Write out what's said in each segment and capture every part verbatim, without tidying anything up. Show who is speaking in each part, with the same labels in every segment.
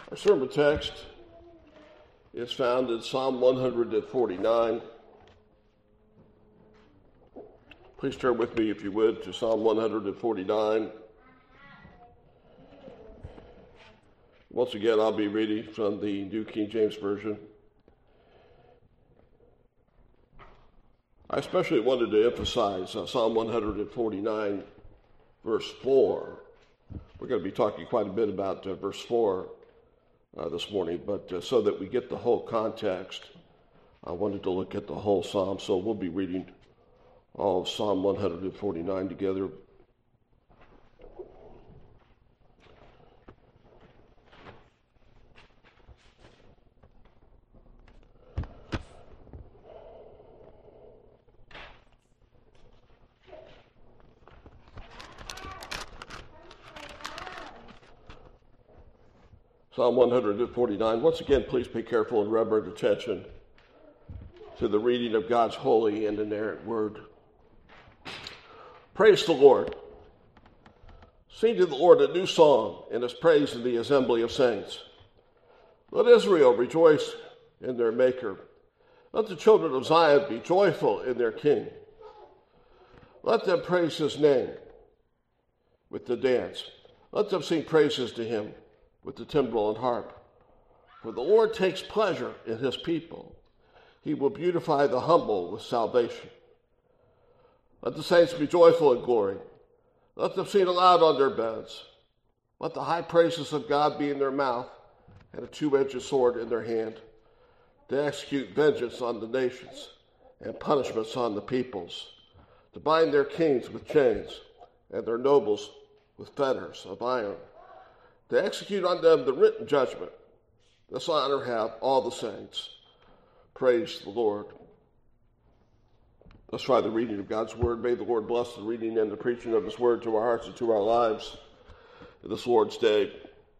Speaker 1: Our sermon text is found in Psalm one forty-nine. Please turn with me, if you would, to Psalm one forty-nine. Once again, I'll be reading from the New King James Version. I especially wanted to emphasize uh, Psalm one forty-nine, verse four. We're going to be talking quite a bit about uh, verse four uh, this morning, but uh, so that we get the whole context, I wanted to look at the whole psalm. So we'll be reading all of Psalm one forty-nine together. Psalm one forty-nine. Once again, please pay careful and reverent attention to the reading of God's holy and inerrant word. Praise the Lord. Sing to the Lord a new song and his praise in the assembly of saints. Let Israel rejoice in their Maker. Let the children of Zion be joyful in their King. Let them praise his name with the dance. Let them sing praises to him with the timbrel and harp. For the Lord takes pleasure in his people. He will beautify the humble with salvation. Let the saints be joyful in glory. Let them sing aloud on their beds. Let the high praises of God be in their mouth and a two-edged sword in their hand, to execute vengeance on the nations and punishments on the peoples, to bind their kings with chains and their nobles with fetters of iron, to execute on them the written judgment. This honor have all the saints. Praise the Lord. Let's try the reading of God's word. May the Lord bless the reading and the preaching of his word to our hearts and to our lives this Lord's day.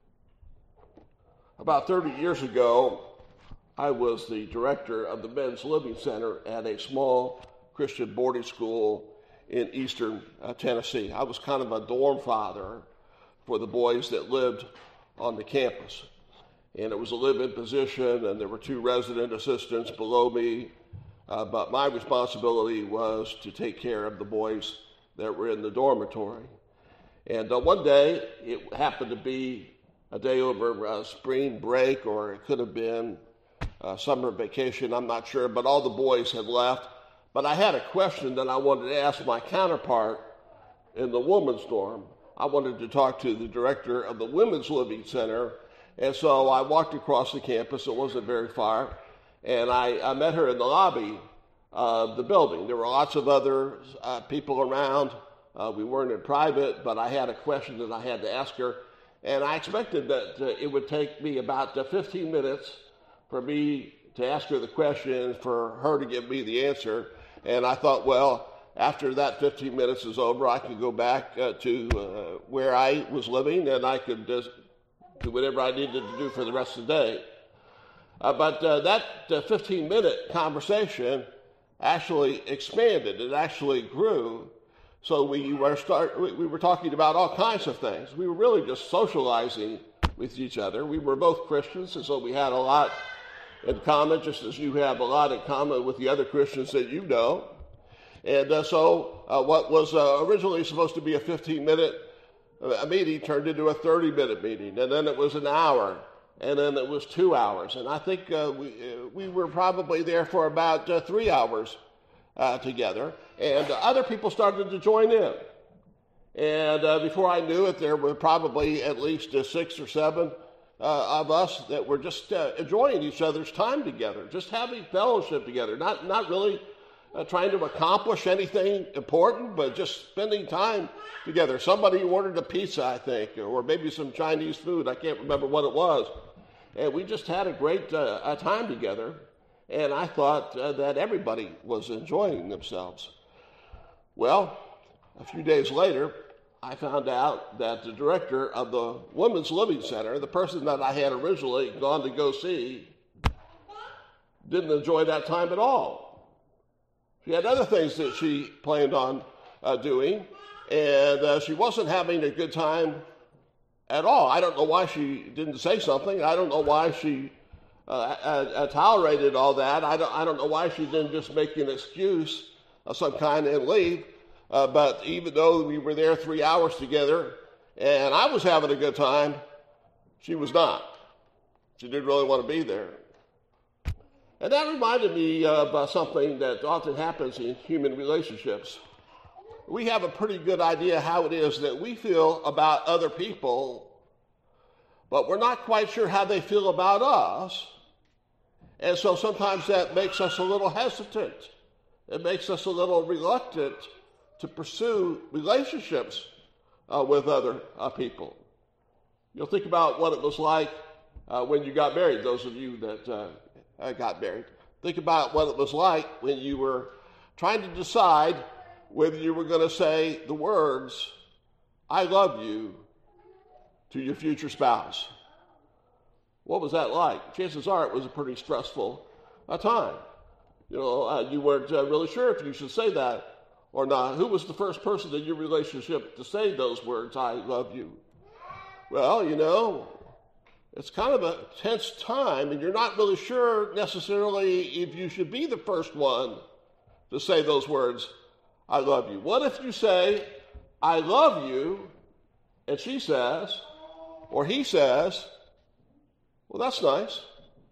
Speaker 1: About thirty years ago, I was the director of the Men's Living Center at a small Christian boarding school in eastern uh, Tennessee. I was kind of a dorm father for the boys that lived on the campus. And it was a live-in position, and there were two resident assistants below me. Uh, but my responsibility was to take care of the boys that were in the dormitory. And uh, one day, it happened to be a day over uh, spring break, or it could have been uh, summer vacation, I'm not sure, but all the boys had left. But I had a question that I wanted to ask my counterpart in the women's dorm. I wanted to talk to the director of the Women's Living Center, and so I walked across the campus. It wasn't very far, and I, I met her in the lobby of the building. There were lots of other uh, people around. Uh, we weren't in private, but I had a question that I had to ask her, and I expected that uh, it would take me about uh, fifteen minutes for me to ask her the question, for her to give me the answer, and I thought, well, after that fifteen minutes is over, I could go back uh, to uh, where I was living, and I could just do whatever I needed to do for the rest of the day. Uh, but uh, that uh, fifteen-minute conversation actually expanded. It actually grew. So we were start. We were talking about all kinds of things. We were really just socializing with each other. We were both Christians, and so we had a lot in common, just as you have a lot in common with the other Christians that you know. And uh, so uh, what was uh, originally supposed to be a fifteen-minute uh, meeting turned into a thirty-minute meeting, and then it was an hour, and then it was two hours. And I think uh, we uh, we were probably there for about uh, three hours uh, together, and uh, other people started to join in. And uh, before I knew it, there were probably at least uh, six or seven uh, of us that were just uh, enjoying each other's time together, just having fellowship together, not not really Uh, trying to accomplish anything important, but just spending time together. Somebody ordered a pizza, I think, or maybe some Chinese food. I can't remember what it was. And we just had a great uh, time together, and I thought uh, that everybody was enjoying themselves. Well, a few days later, I found out that the director of the Women's Living Center, the person that I had originally gone to go see, didn't enjoy that time at all. She had other things that she planned on uh, doing, and uh, she wasn't having a good time at all. I don't know why she didn't say something. I don't know why she uh, uh, tolerated all that. I don't, I don't know why she didn't just make an excuse of some kind and leave. Uh, but even though we were there three hours together and I was having a good time, she was not. She didn't really want to be there. And that reminded me of uh, something that often happens in human relationships. We have a pretty good idea how it is that we feel about other people, but we're not quite sure how they feel about us. And so sometimes that makes us a little hesitant. It makes us a little reluctant to pursue relationships uh, with other uh, people. You'll think about what it was like uh, when you got married, those of you that uh, got married. Think about what it was like when you were trying to decide whether you were going to say the words, "I love you," to your future spouse. What was that like? Chances are it was a pretty stressful uh, time. You know, uh, you weren't uh, really sure if you should say that or not. Who was the first person in your relationship to say those words, "I love you"? Well, you know, it's kind of a tense time, and you're not really sure necessarily if you should be the first one to say those words, "I love you." What if you say, "I love you," and she says, or he says, "Well, that's nice.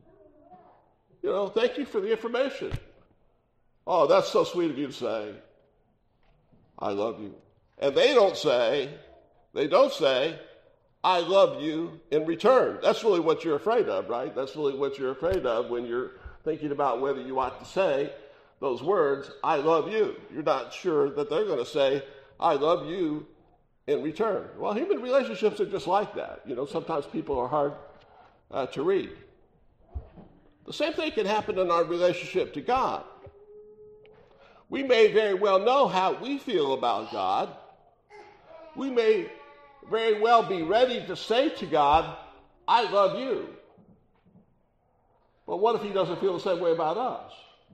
Speaker 1: You know, thank you for the information. Oh, that's so sweet of you to say, I love you." And they don't say, they don't say, "I love you" in return. That's really what you're afraid of, right? That's really what you're afraid of when you're thinking about whether you ought to say those words, "I love you." You're not sure that they're going to say, "I love you" in return. Well, human relationships are just like that. You know, sometimes people are hard uh, to read. The same thing can happen in our relationship to God. We may very well know how we feel about God. We may very well be ready to say to God, "I love you." But what if he doesn't feel the same way about us?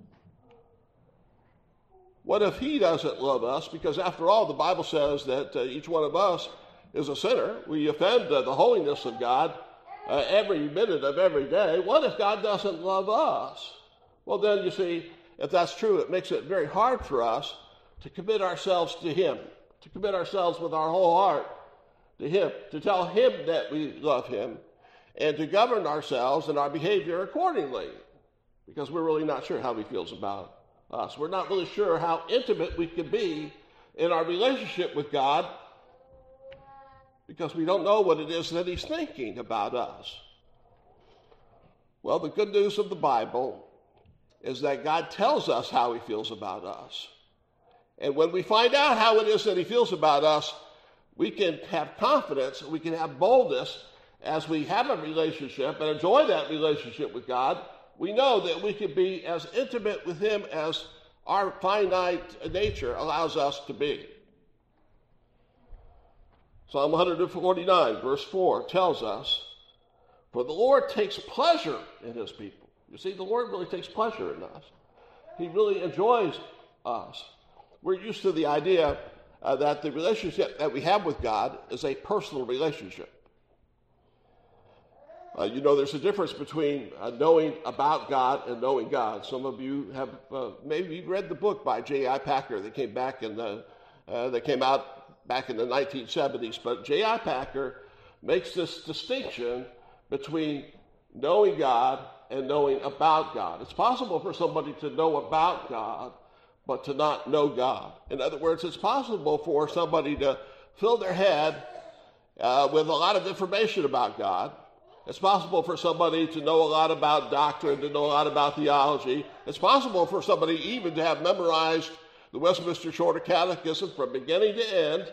Speaker 1: What if he doesn't love us? Because after all, the Bible says that uh, each one of us is a sinner. We offend uh, the holiness of God uh, every minute of every day. What if God doesn't love us? Well, then, you see, if that's true, it makes it very hard for us to commit ourselves to him, to commit ourselves with our whole heart to him, to tell him that we love him, and to govern ourselves and our behavior accordingly, because we're really not sure how he feels about us. We're not really sure how intimate we can be in our relationship with God, because we don't know what it is that he's thinking about us. Well, the good news of the Bible is that God tells us how he feels about us. And when we find out how it is that he feels about us, we can have confidence, we can have boldness as we have a relationship and enjoy that relationship with God. We know that we can be as intimate with him as our finite nature allows us to be. Psalm one forty-nine, verse four, tells us, "For the Lord takes pleasure in his people." You see, the Lord really takes pleasure in us. He really enjoys us. We're used to the idea uh, that the relationship that we have with God is a personal relationship. Uh, you know, there's a difference between uh, knowing about God and knowing God. Some of you have uh, maybe you've read the book by J I Packer that came back in the uh, that came out back in the nineteen seventies. But J I Packer makes this distinction between knowing God and knowing about God. It's possible for somebody to know about God, but to not know God. In other words, it's possible for somebody to fill their head uh, with a lot of information about God. It's possible for somebody to know a lot about doctrine, to know a lot about theology. It's possible for somebody even to have memorized the Westminster Shorter Catechism from beginning to end,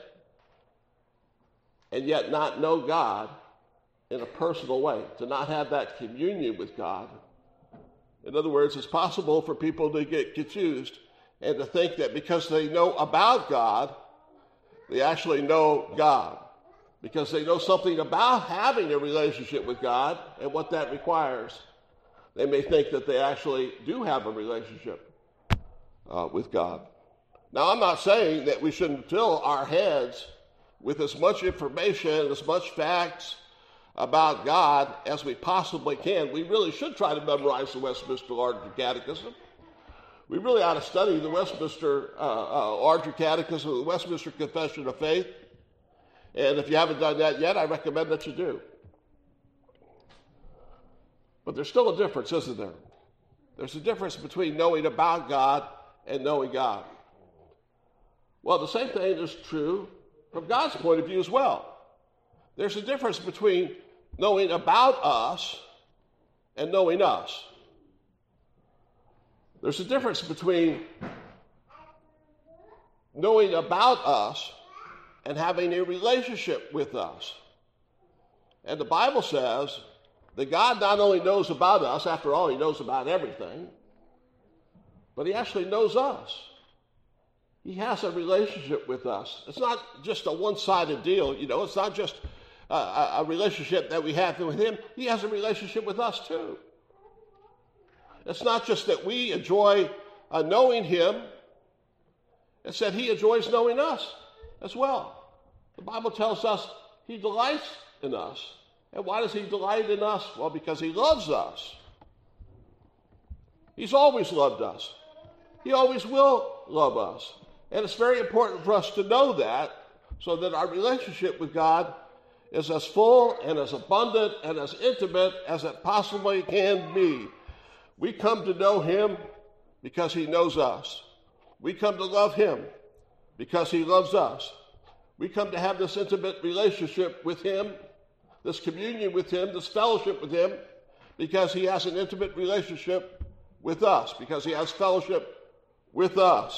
Speaker 1: and yet not know God in a personal way, to not have that communion with God. In other words, it's possible for people to get confused and to think that because they know about God, they actually know God. Because they know something about having a relationship with God and what that requires, they may think that they actually do have a relationship uh, with God. Now, I'm not saying that we shouldn't fill our heads with as much information, as much facts about God as we possibly can. We really should try to memorize the Westminster Larger Catechism. We really ought to study the Westminster uh, uh, Larger Catechism, the Westminster Confession of Faith. And if you haven't done that yet, I recommend that you do. But there's still a difference, isn't there? There's a difference between knowing about God and knowing God. Well, the same thing is true from God's point of view as well. There's a difference between knowing about us and knowing us. There's a difference between knowing about us and having a relationship with us. And the Bible says that God not only knows about us, after all, he knows about everything, but he actually knows us. He has a relationship with us. It's not just a one-sided deal, you know. It's not just a, a relationship that we have with him. He has a relationship with us too. It's not just that we enjoy uh, knowing him. It's that he enjoys knowing us as well. The Bible tells us he delights in us. And why does he delight in us? Well, because he loves us. He's always loved us. He always will love us. And it's very important for us to know that so that our relationship with God is as full and as abundant and as intimate as it possibly can be. We come to know him because he knows us. We come to love him because he loves us. We come to have this intimate relationship with him, this communion with him, this fellowship with him, because he has an intimate relationship with us, because he has fellowship with us.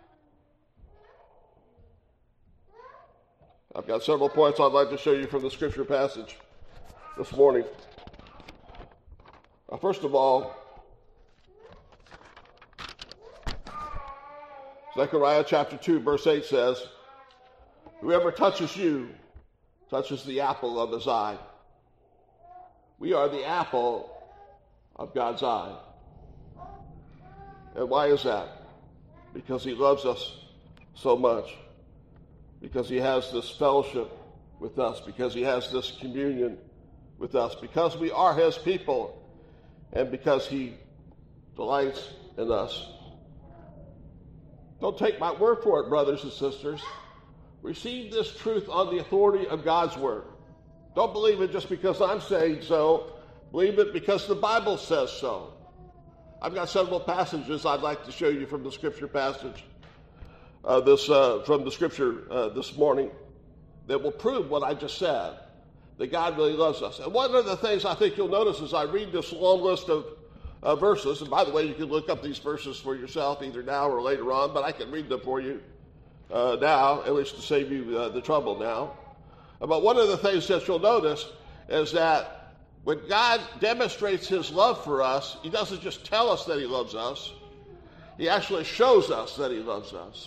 Speaker 1: I've got several points I'd like to show you from the scripture passage this morning. Uh, first of all, Zechariah chapter two, verse eight says, "Whoever touches you touches the apple of his eye." We are the apple of God's eye. And why is that? Because he loves us so much. Because he has this fellowship with us. Because he has this communion with us. Because we are his people. And because he delights in us. Don't take my word for it, brothers and sisters. Receive this truth on the authority of God's word. Don't believe it just because I'm saying so. Believe it because the Bible says so. I've got several passages I'd like to show you from the scripture passage, uh, this uh, from the scripture uh, this morning, that will prove what I just said, that God really loves us. And one of the things I think you'll notice as I read this long list of uh, verses, and by the way, you can look up these verses for yourself either now or later on, but I can read them for you uh, now, at least to save you uh, the trouble now. But one of the things that you'll notice is that when God demonstrates his love for us, he doesn't just tell us that he loves us. He actually shows us that he loves us.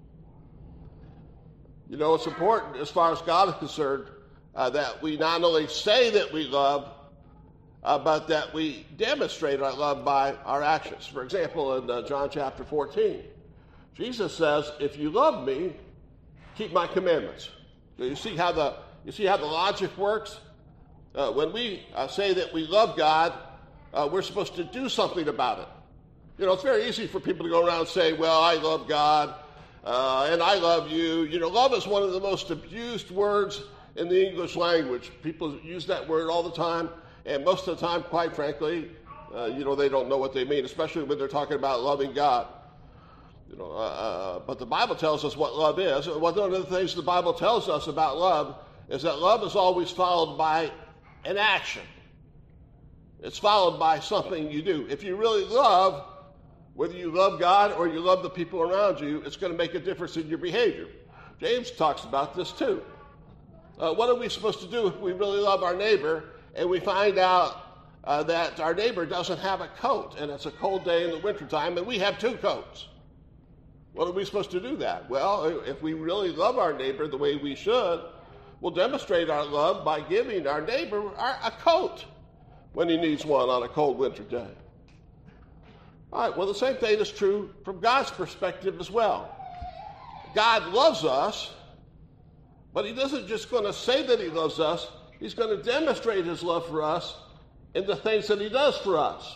Speaker 1: You know, it's important as far as God is concerned uh, that we not only say that we love, uh, but that we demonstrate our love by our actions. For example, in uh, John chapter fourteen, Jesus says, "If you love me, keep my commandments." So you see how the you see how the logic works? Uh, when we uh, say that we love God, uh, we're supposed to do something about it. You know, it's very easy for people to go around and say, "Well, I love God, uh, and I love you." You know, love is one of the most abused words in the English language. People use that word all the time, and most of the time, quite frankly, uh, you know, they don't know what they mean, especially when they're talking about loving God. You know, uh, uh, but the Bible tells us what love is. One of the things the Bible tells us about love is that love is always followed by an action. It's followed by something you do. If you really love, whether you love God or you love the people around you, it's going to make a difference in your behavior. James talks about this too. Uh, what are we supposed to do if we really love our neighbor and we find out uh, that our neighbor doesn't have a coat and it's a cold day in the wintertime and we have two coats? What are we supposed to do that? Well, if we really love our neighbor the way we should, we'll demonstrate our love by giving our neighbor our, a coat when he needs one on a cold winter day. All right, well, the same thing is true from God's perspective as well. God loves us, But he doesn't just going to say that he loves us. He's going to demonstrate his love for us in the things that he does for us.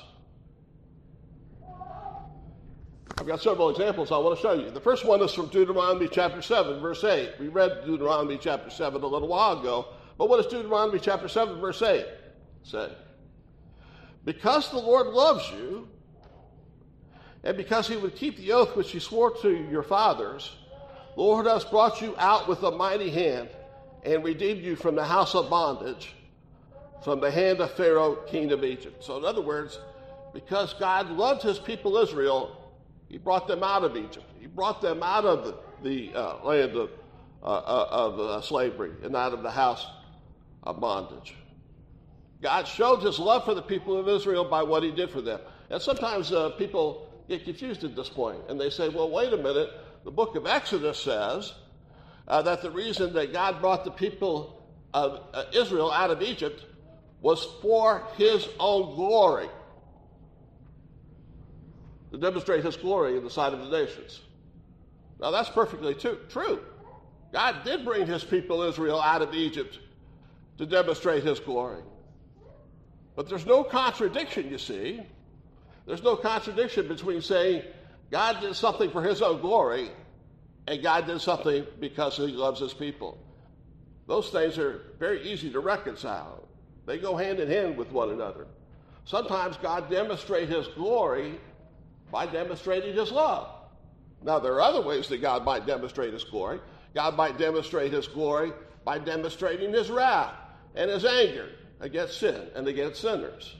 Speaker 1: I've got several examples I want to show you. The first one is from Deuteronomy chapter seven, verse eight. We read Deuteronomy chapter seven a little while ago. But what does Deuteronomy chapter seven, verse eight say? Because the Lord loves you, and because he would keep the oath which he swore to your fathers, the Lord has brought you out with a mighty hand and redeemed you from the house of bondage, from the hand of Pharaoh, king of Egypt. So in other words, because God loved his people Israel, he brought them out of Egypt. He brought them out of the, the uh, land of, uh, uh, of uh, slavery and out of the house of bondage. God showed his love for the people of Israel by what he did for them. And sometimes uh, people get confused at this point, and they say, well, wait a minute. The book of Exodus says uh, that the reason that God brought the people of uh, Israel out of Egypt was for his own glory, to demonstrate his glory in the sight of the nations. Now, that's perfectly too, true. God did bring his people Israel out of Egypt to demonstrate his glory. But there's no contradiction, you see. There's no contradiction between saying God did something for his own glory and God did something because he loves his people. Those things are very easy to reconcile. They go hand in hand with one another. Sometimes God demonstrates his glory by demonstrating his love. Now, there are other ways that God might demonstrate his glory. God might demonstrate his glory by demonstrating his wrath and his anger against sin and against sinners.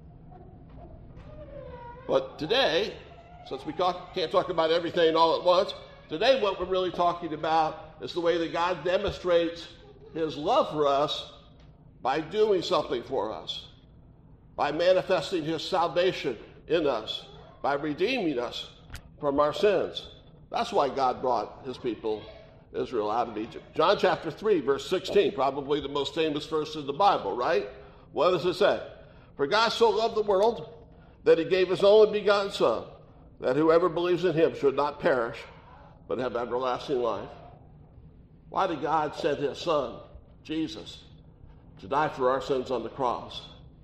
Speaker 1: But today, since we talk, can't talk about everything all at once, today what we're really talking about is the way that God demonstrates his love for us by doing something for us, by manifesting his salvation in us, by redeeming us from our sins. That's why God brought his people Israel out of Egypt. John chapter three, verse sixteen, probably the most famous verse in the Bible, right? What does it say? For God so loved the world that he gave his only begotten Son, that whoever believes in him should not perish, but have everlasting life. Why did God send his Son, Jesus, to die for our sins on the cross?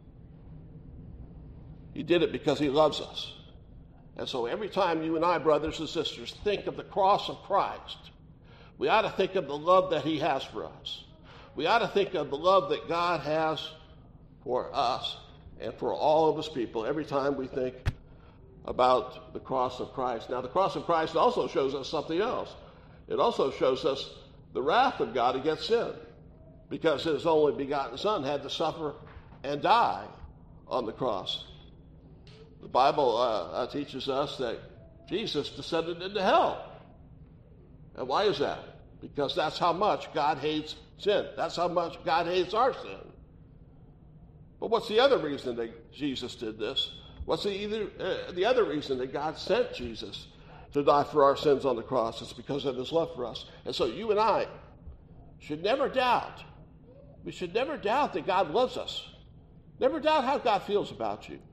Speaker 1: He did it because he loves us. And so every time you and I, brothers and sisters, think of the cross of Christ, we ought to think of the love that he has for us. We ought to think of the love that God has for us and for all of his people every time we think about the cross of Christ. Now, the cross of Christ also shows us something else. It also shows us the wrath of God against sin, because his only begotten Son had to suffer and die on the cross. The Bible uh, uh, teaches us that Jesus descended into hell. And why is that? Because that's how much God hates sin. That's how much God hates our sin. But what's the other reason that Jesus did this? What's the, either, uh, the other reason that God sent Jesus to die for our sins on the cross? It's because of his love for us. And so you and I should never doubt. We should never doubt that God loves us. Never doubt how God feels about you.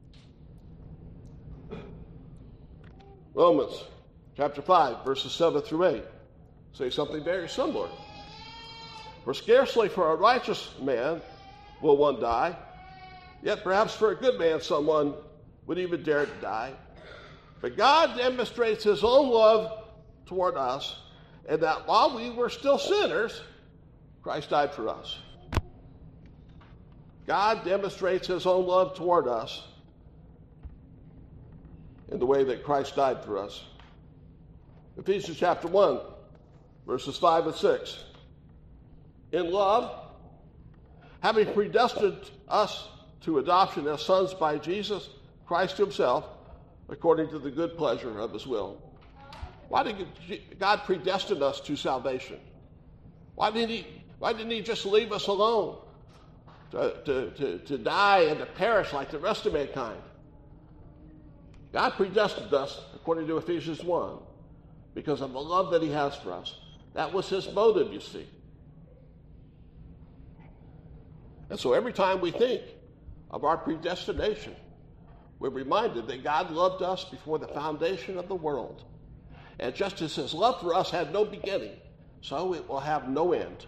Speaker 1: Romans chapter five, verses seven through eight say something very similar. For scarcely for a righteous man will one die, yet perhaps for a good man someone would even dare to die. But God demonstrates his own love toward us, and that while we were still sinners, Christ died for us. God demonstrates his own love toward us in the way that Christ died for us. Ephesians chapter one, verses five and six. In love, having predestined us to adoption as sons by Jesus Christ himself, according to the good pleasure of his will. Why did God predestine us to salvation? Why didn't he, why didn't he just leave us alone to, to, to, to die and to perish like the rest of mankind? God predestined us, according to Ephesians one, because of the love that he has for us. That was his motive, you see. And so every time we think of our predestination, we're reminded that God loved us before the foundation of the world. And just as his love for us had no beginning, so it will have no end.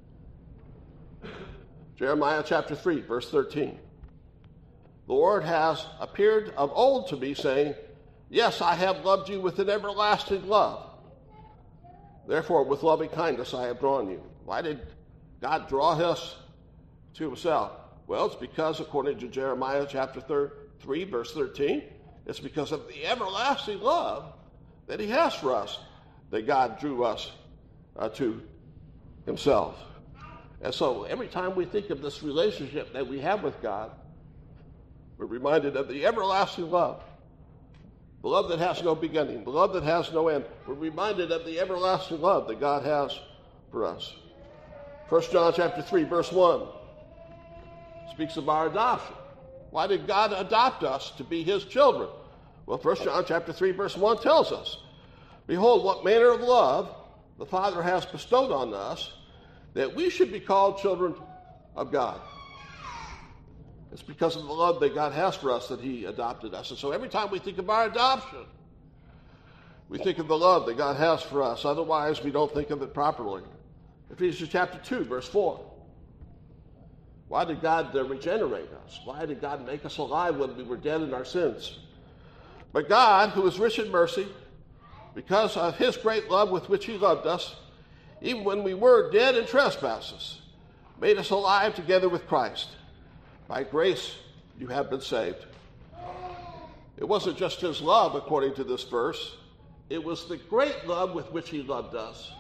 Speaker 1: Jeremiah chapter three, verse thirteen. The Lord has appeared of old to me, saying, yes, I have loved you with an everlasting love. Therefore, with loving kindness I have drawn you. Why did God draw us to himself? Well, it's because, according to Jeremiah chapter three, verse thirteen, it's because of the everlasting love that he has for us that God drew us uh, to himself. And so every time we think of this relationship that we have with God, we're reminded of the everlasting love, the love that has no beginning, the love that has no end. We're reminded of the everlasting love that God has for us. First John chapter three, verse one speaks of our adoption. Why did God adopt us to be his children? Well, First John chapter three, verse one tells us, behold, what manner of love the Father has bestowed on us, that we should be called children of God. It's because of the love that God has for us that he adopted us. And so every time we think of our adoption, we think of the love that God has for us. Otherwise, we don't think of it properly. Ephesians chapter two, verse four. Why did God uh, regenerate us? Why did God make us alive when we were dead in our sins? But God, who is rich in mercy, because of his great love with which he loved us, even when we were dead in trespasses, made us alive together with Christ. By grace you have been saved. It wasn't just his love, according to this verse. It was the great love with which he loved us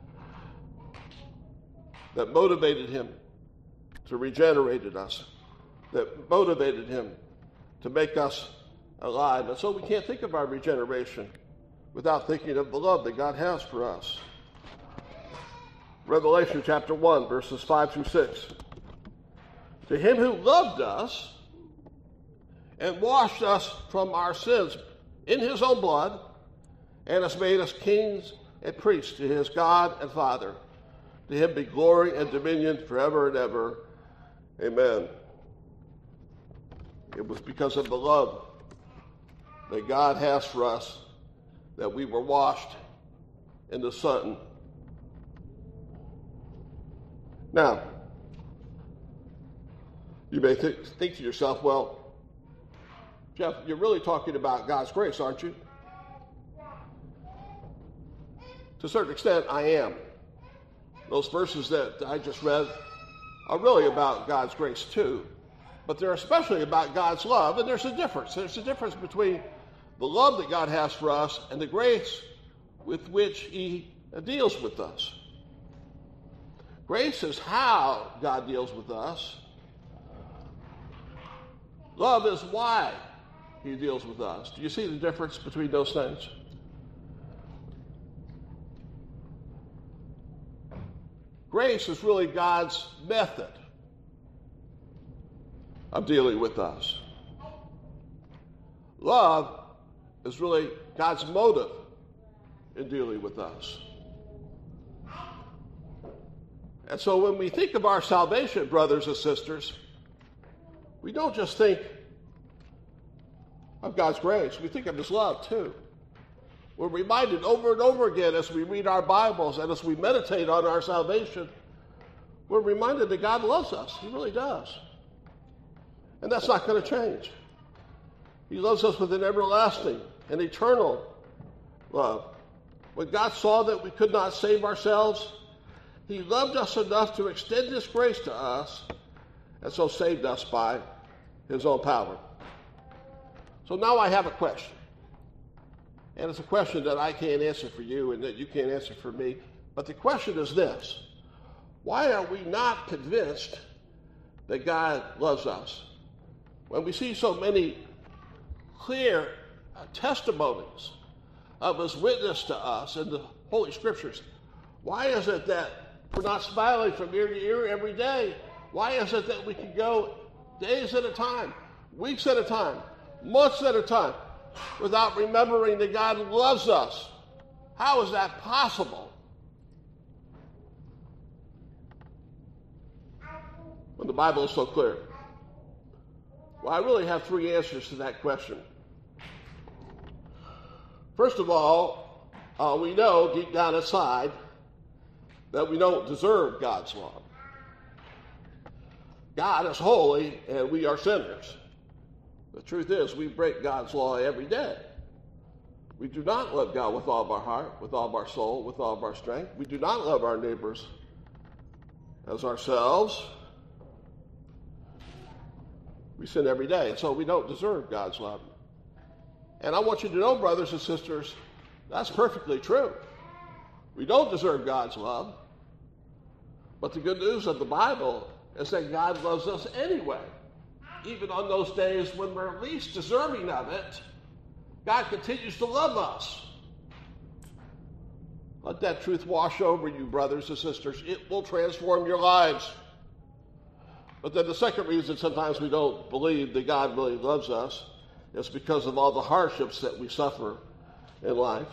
Speaker 1: that motivated him to regenerate us, that motivated him to make us alive. And so we can't think of our regeneration without thinking of the love that God has for us. Revelation chapter one, verses five through six. To him who loved us and washed us from our sins in his own blood, and has made us kings and priests to his God and Father. To him be glory and dominion forever and ever. Amen. It was because of the love that God has for us that we were washed in the Son. Now, you may th- think to yourself, well, Jeff, you're really talking about God's grace, aren't you? To a certain extent, I am. Those verses that I just read are really about God's grace too, but they're especially about God's love, and there's a difference. There's a difference between the love that God has for us and the grace with which he deals with us. Grace is how God deals with us. Love is why he deals with us. Do you see the difference between those things? Grace is really God's method of dealing with us. Love is really God's motive in dealing with us. And so when we think of our salvation, brothers and sisters, we don't just think of God's grace. We think of his love too. We're reminded over and over again as we read our Bibles and as we meditate on our salvation, we're reminded that God loves us. He really does. And that's not going to change. He loves us with an everlasting and eternal love. When God saw that we could not save ourselves, he loved us enough to extend his grace to us, and so saved us by his own power. So now I have a question. And it's a question that I can't answer for you and that you can't answer for me. But the question is this: why are we not convinced that God loves us? When we see so many clear uh, testimonies of his witness to us in the Holy Scriptures, why is it that we're not smiling from ear to ear every day? Why is it that we can go days at a time, weeks at a time, months at a time, without remembering that God loves us? How is that possible? When the Bible is so clear. Well, I really have three answers to that question. First of all, uh, we know deep down inside that we don't deserve God's love. God is holy and we are sinners. The truth is, we break God's law every day. We do not love God with all of our heart, with all of our soul, with all of our strength. We do not love our neighbors as ourselves. We sin every day, and so we don't deserve God's love. And I want you to know, brothers and sisters, that's perfectly true. We don't deserve God's love. But the good news of the Bible is that God loves us anyway. Even on those days when we're least deserving of it, God continues to love us. Let that truth wash over you, brothers and sisters. It will transform your lives. But then the second reason sometimes we don't believe that God really loves us is because of all the hardships that we suffer in life.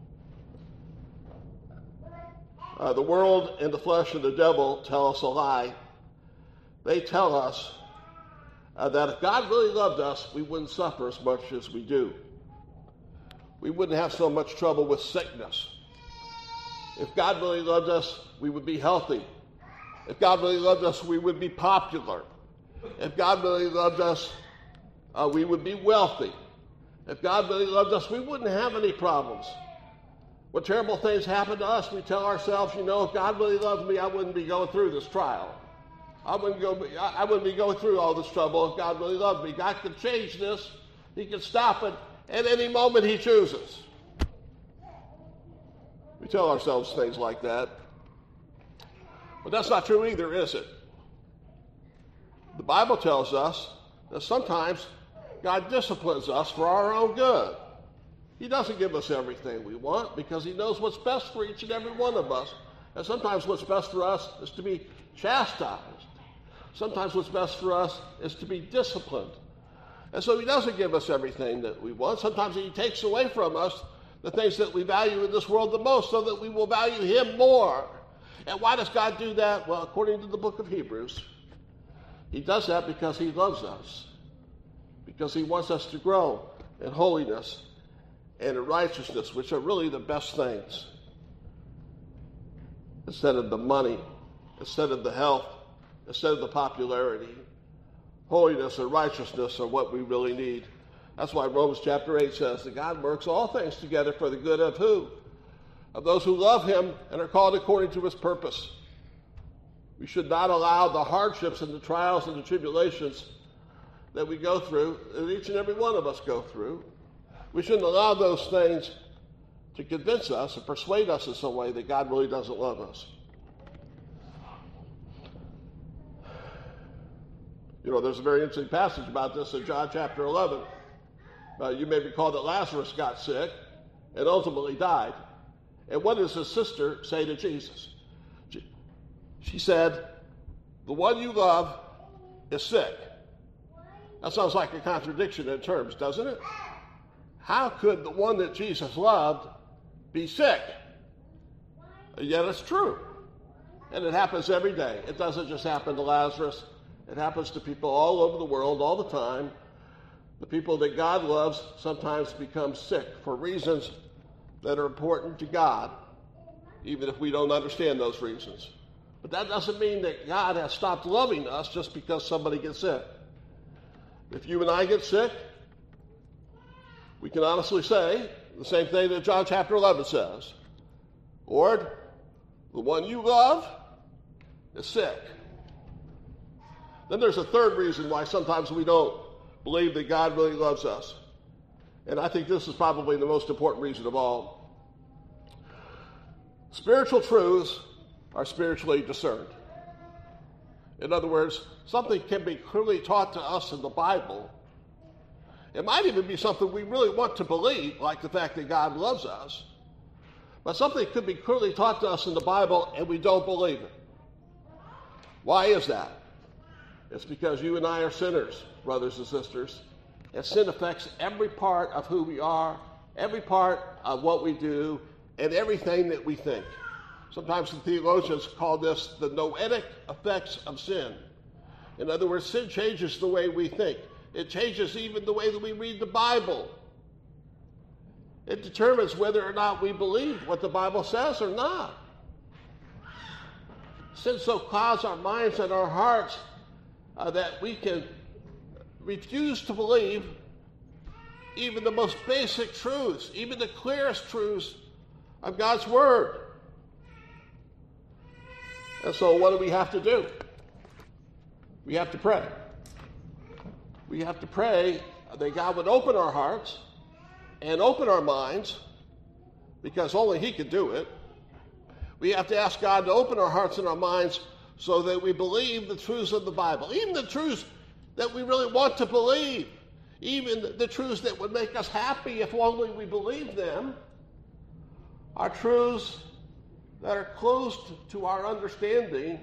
Speaker 1: Uh, the world and the flesh and the devil tell us a lie. They tell us uh, that if God really loved us, we wouldn't suffer as much as we do. We wouldn't have so much trouble with sickness. If God really loved us, we would be healthy. If God really loved us, we would be popular. If God really loved us, uh, we would be wealthy. If God really loved us, we wouldn't have any problems. When terrible things happen to us, we tell ourselves, you know, if God really loved me, I wouldn't be going through this trial. I wouldn't go. I wouldn't be going through all this trouble if God really loved me. God could change this. He could stop it at any moment he chooses. We tell ourselves things like that. But that's not true either, is it? The Bible tells us that sometimes God disciplines us for our own good. He doesn't give us everything we want because he knows what's best for each and every one of us. And sometimes what's best for us is to be chastised. Sometimes what's best for us is to be disciplined. And so he doesn't give us everything that we want. Sometimes he takes away from us the things that we value in this world the most so that we will value him more. And why does God do that? Well, according to the book of Hebrews, he does that because he loves us. Because he wants us to grow in holiness and in righteousness, which are really the best things. Instead of the money, instead of the health, instead of the popularity, holiness and righteousness are what we really need. That's why Romans chapter eight says that God works all things together for the good of who? Of those who love him and are called according to his purpose. We should not allow the hardships and the trials and the tribulations that we go through, that each and every one of us go through, we shouldn't allow those things to convince us or persuade us in some way that God really doesn't love us. You know, there's a very interesting passage about this in John chapter eleven. Uh, you may recall that Lazarus got sick and ultimately died. And what does his sister say to Jesus? She, she said, the one you love is sick. That sounds like a contradiction in terms, doesn't it? How could the one that Jesus loved be sick? And yet it's true. And it happens every day. It doesn't just happen to Lazarus. It happens to people all over the world all the time. The people that God loves sometimes become sick for reasons that are important to God, even if we don't understand those reasons. But that doesn't mean that God has stopped loving us just because somebody gets sick. If you and I get sick, we can honestly say the same thing that John chapter eleven says. Lord, the one you love is sick. Then there's a third reason why sometimes we don't believe that God really loves us. And I think this is probably the most important reason of all. Spiritual truths are spiritually discerned. In other words, something can be clearly taught to us in the Bible. It might even be something we really want to believe, like the fact that God loves us. But something could be clearly taught to us in the Bible and we don't believe it. Why is that? It's because you and I are sinners, brothers and sisters. And sin affects every part of who we are, every part of what we do, and everything that we think. Sometimes the theologians call this the noetic effects of sin. In other words, sin changes the way we think. It changes even the way that we read the Bible. It determines whether or not we believe what the Bible says or not. sin so clouds our minds and our hearts uh, that we can refuse to believe even the most basic truths, even the clearest truths of God's Word. And so what do we have to do? We have to pray. We have to pray that God would open our hearts and open our minds, because only He can do it. We have to ask God to open our hearts and our minds so that we believe the truths of the Bible, even the truths that we really want to believe, even the truths that would make us happy if only we believed them, are truths that are closed to our understanding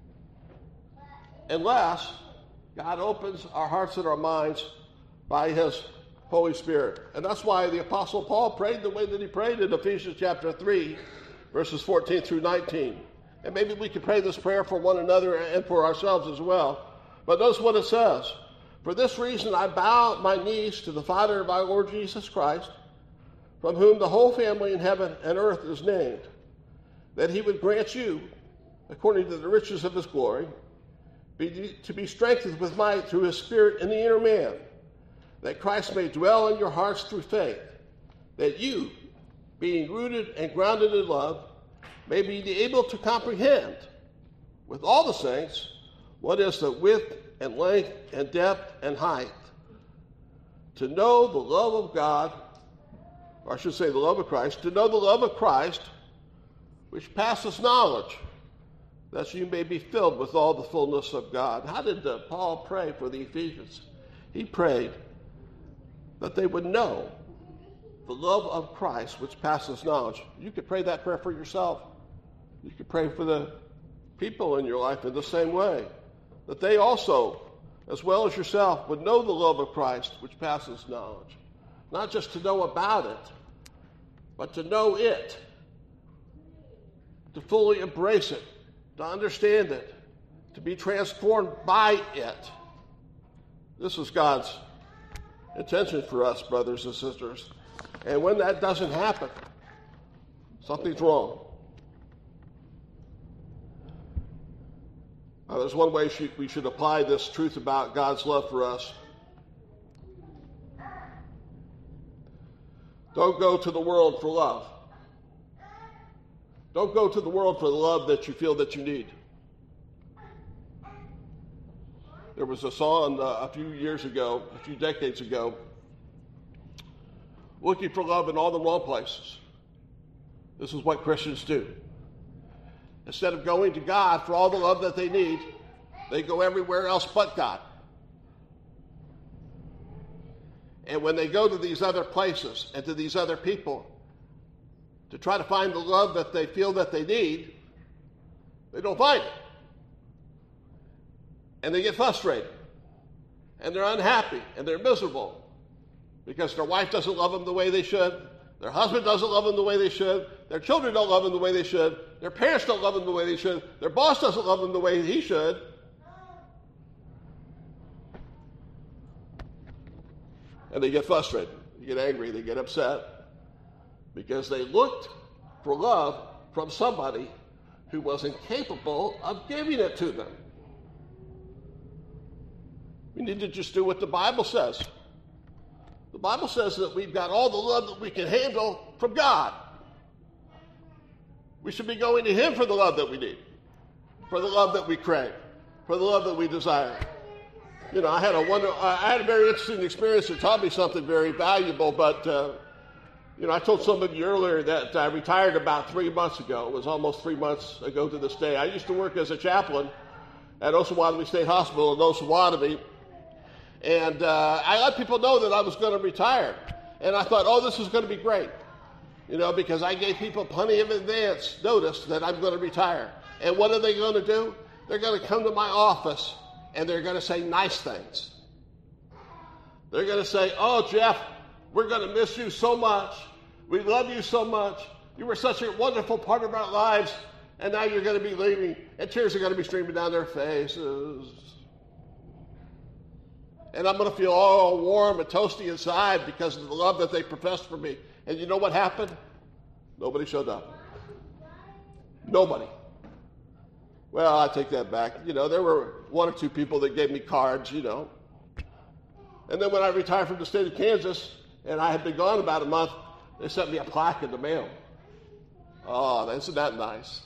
Speaker 1: unless God opens our hearts and our minds by His Holy Spirit. And that's why the Apostle Paul prayed the way that he prayed in Ephesians chapter three, verses fourteen through nineteen. And maybe we could pray this prayer for one another and for ourselves as well. But notice what it says. For this reason I bow my knees to the Father of our Lord Jesus Christ, from whom the whole family in heaven and earth is named, that He would grant you, according to the riches of His glory, be, to be strengthened with might through His Spirit in the inner man, that Christ may dwell in your hearts through faith, that you, being rooted and grounded in love, may be able to comprehend with all the saints what is the width and length and depth and height, to know the love of God, or I should say the love of Christ, to know the love of Christ, which passes knowledge, that you may be filled with all the fullness of God. How did uh, Paul pray for the Ephesians? He prayed that they would know the love of Christ, which passes knowledge. You could pray that prayer for yourself. You could pray for the people in your life in the same way, that they also, as well as yourself, would know the love of Christ, which passes knowledge. Not just to know about it, but to know it, to fully embrace it, to understand it, to be transformed by it. This is God's intention for us, brothers and sisters. And when that doesn't happen, something's wrong. Now, there's one way we should apply this truth about God's love for us. Don't go to the world for love. Don't go to the world for the love that you feel that you need. There was a song uh, a few years ago, a few decades ago, looking for love in all the wrong places. This is what Christians do. Instead of going to God for all the love that they need, they go everywhere else but God. And when they go to these other places and to these other people to try to find the love that they feel that they need, they don't find it. And they get frustrated. And they're unhappy. And they're miserable. Because their wife doesn't love them the way they should. Their husband doesn't love them the way they should. Their children don't love them the way they should. Their parents don't love them the way they should. Their boss doesn't love them the way he should. And they get frustrated. They get angry. They get upset. Because they looked for love from somebody who was incapable of giving it to them. We need to just do what the Bible says. The Bible says that we've got all the love that we can handle from God. We should be going to Him for the love that we need, for the love that we crave, for the love that we desire. You know, I had a wonder, I had a very interesting experience that taught me something very valuable, but, uh, you know, I told somebody earlier that I retired about three months ago. It was almost three months ago to this day. I used to work as a chaplain at Osawatomie State Hospital in Osawatomie. And uh, I let people know that I was going to retire. And I thought, oh, this is going to be great. You know, because I gave people plenty of advance notice that I'm going to retire. And what are they going to do? They're going to come to my office and they're going to say nice things. They're going to say, oh, Jeff, we're going to miss you so much. We love you so much. You were such a wonderful part of our lives. And now you're going to be leaving. And tears are going to be streaming down their faces. And I'm going to feel all warm and toasty inside because of the love that they professed for me. And you know what happened? Nobody showed up. Nobody. Well, I take that back. You know, there were one or two people that gave me cards, you know. And then when I retired from the state of Kansas, and I had been gone about a month, they sent me a plaque in the mail. Oh, isn't that nice?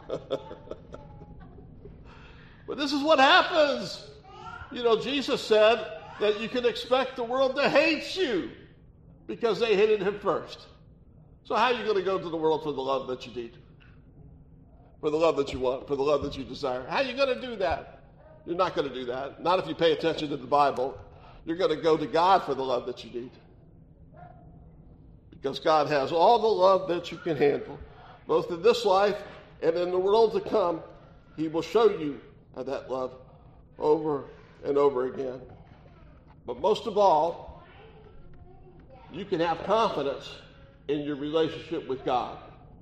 Speaker 1: But this is what happens. You know, Jesus said that you can expect the world to hate you because they hated him first. So how are you going to go to the world for the love that you need? For the love that you want, for the love that you desire? How are you going to do that? You're not going to do that. Not if you pay attention to the Bible. You're going to go to God for the love that you need. Because God has all the love that you can handle, both in this life and in the world to come. He will show you that love over and over again. But most of all, you can have confidence in your relationship with God.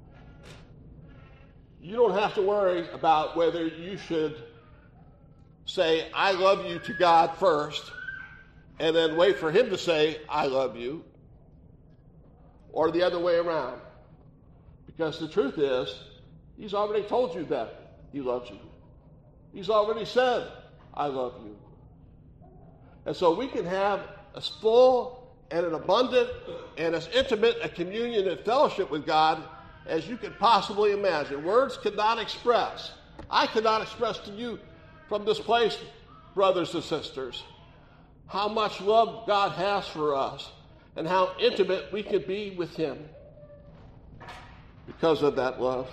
Speaker 1: You don't have to worry about whether you should say, I love you to God first, and then wait for him to say, I love you, or the other way around. Because the truth is, he's already told you that he loves you. He's already said, I love you. And so we can have as full and an abundant and as intimate a communion and fellowship with God as you could possibly imagine. Words cannot express. I cannot express to you from this place, brothers and sisters, how much love God has for us and how intimate we can be with him because of that love.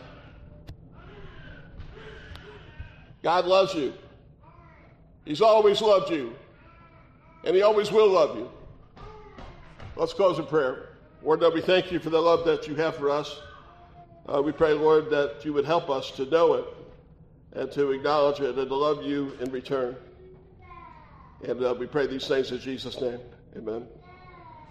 Speaker 1: God loves you. He's always loved you. And he always will love you. Let's close in prayer. Lord, that we thank you for the love that you have for us. Uh, we pray, Lord, that you would help us to know it and to acknowledge it and to love you in return. And uh, we pray these things in Jesus' name. Amen.